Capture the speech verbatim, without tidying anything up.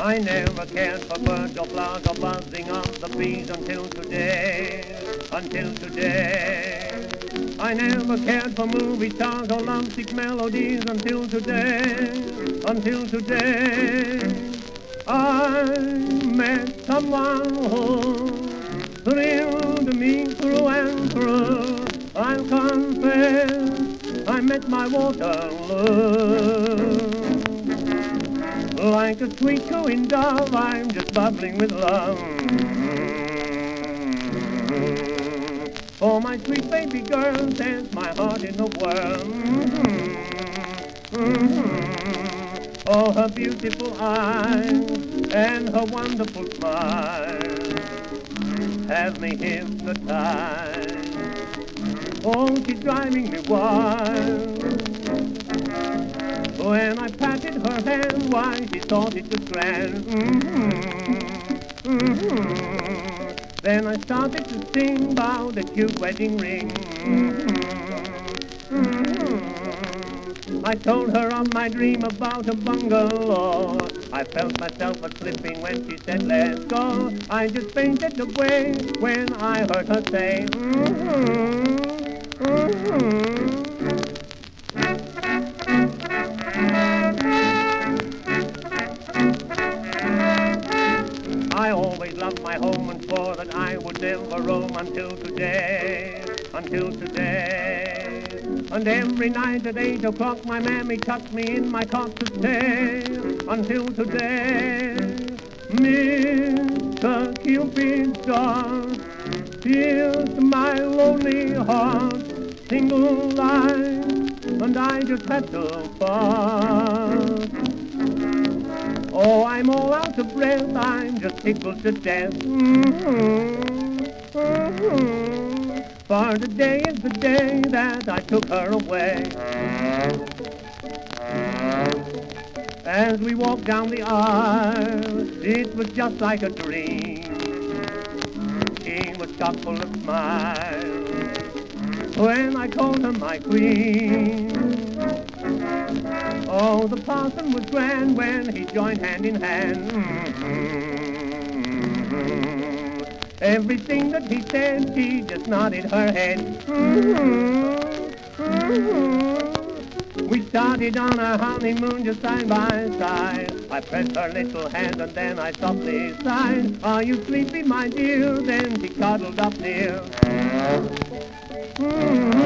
I never cared for birds or flowers or buzzing of the bees until today, until today. I never cared for movie stars or lovesick melodies until today, until today. I met someone who thrilled me through and through. I'll confess, I met my Waterloo. Like a sweet cooing dove, I'm just bubbling with love. For my sweet baby girl sends my heart in the world. Oh, her beautiful eyes and her wonderful smile have me hypnotized. Oh, she's driving me wild. When I patted her hand, why, she thought it was grand. Mm-hmm. Mm-hmm. Then I started to sing about the cute wedding ring. Mm-hmm. Mm-hmm. I told her of my dream about a bungalow. I felt myself a slipping when she said, let's go. I just fainted away when I heard her say, mm-hmm. Mm-hmm. I always loved my home and swore that I would never roam until today, until today. And every night at eight o'clock my mammy tucked me in my cot to stay, until today. Mister Cupid's dart pierced my lonely heart, single line, and I just had to part. Oh, I'm all out of breath, I'm just tickled to death. Mm-hmm. Mm-hmm. For today is the day that I took her away. As we walked down the aisle, it was just like a dream. She was chock full of smiles when I called her my queen. Oh, the parson was grand when he joined hand in hand. Mm-hmm. Everything that he said, she just nodded her head. Mm-hmm. Mm-hmm. We started on our honeymoon just side by side. I pressed her little hand and then I softly sighed. Are you sleepy, my dear? Then she cuddled up near. Mm-hmm.